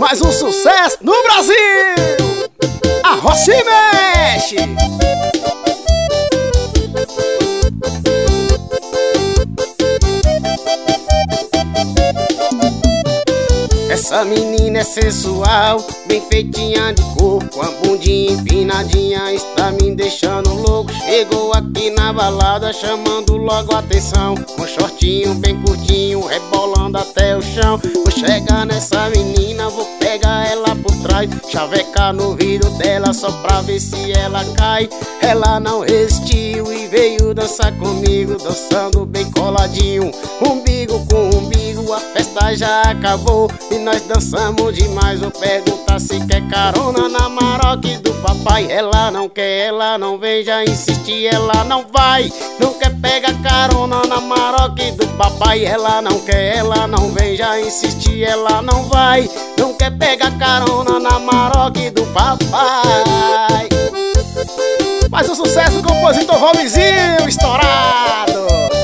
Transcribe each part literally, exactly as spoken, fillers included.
Mais um sucesso no Brasil! Arrocha e mexe! Essa menina é sensual, bem feitinha de corpo, com a bundinha empinadinha, está me deixando louco. Chegou aqui na balada chamando logo a atenção, com shortinho bem curtinho, rebolando até o chão. Vou chegar nessa menina, vou pegar ela por trás, chavecar no vidro dela só pra ver se ela cai. Ela não resistiu e veio dançar comigo, dançando bem coladinho, umbigo com umbigo. A festa já acabou e nós dançamos demais. Vou perguntar se quer carona na Maroc do papai. Ela não quer, ela não vem, já insisti, ela não vai. Não quer pegar carona na Maroc do papai. Ela não quer, ela não vem, já insisti, ela não vai. Não quer pegar carona na Maroc do papai. Mais um sucesso do compositor Valmizinho, estourado.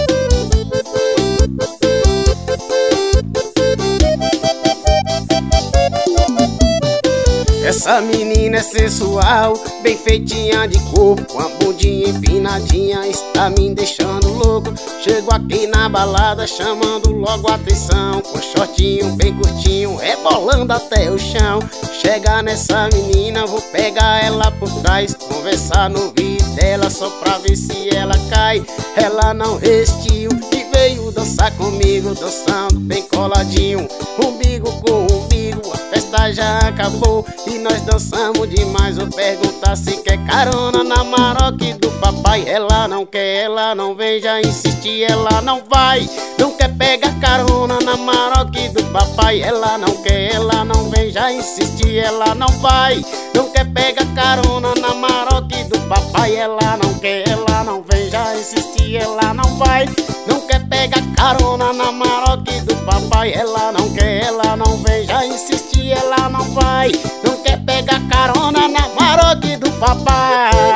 Essa menina é sensual, bem feitinha de corpo, com a bundinha empinadinha, está me deixando louco. Chego aqui na balada chamando logo a atenção, com shortinho bem curtinho, rebolando até o chão. Chega nessa menina, vou pegar ela por trás, conversar no ouvido dela só pra ver se ela cai. Ela não resistiu e veio dançar comigo, dançando bem coladinho, umbigo com umbigo. A festa já acabou e nós dançamos demais. Vou perguntar se quer carona na Maroc do papai. Ela não quer, ela não vem, já insisti, ela não vai. Não quer pegar carona na Maroc do papai. Ela não quer, ela não vem, já insisti, ela não vai. Não quer pegar carona na Maroc do papai. Ela não quer, ela não vem, já insisti, ela não vai. Não quer pegar carona na Maroc do papai. Ela não quer, ela não vem, já insisti, ela não vai. Não quer pegar carona na Maroc do papai.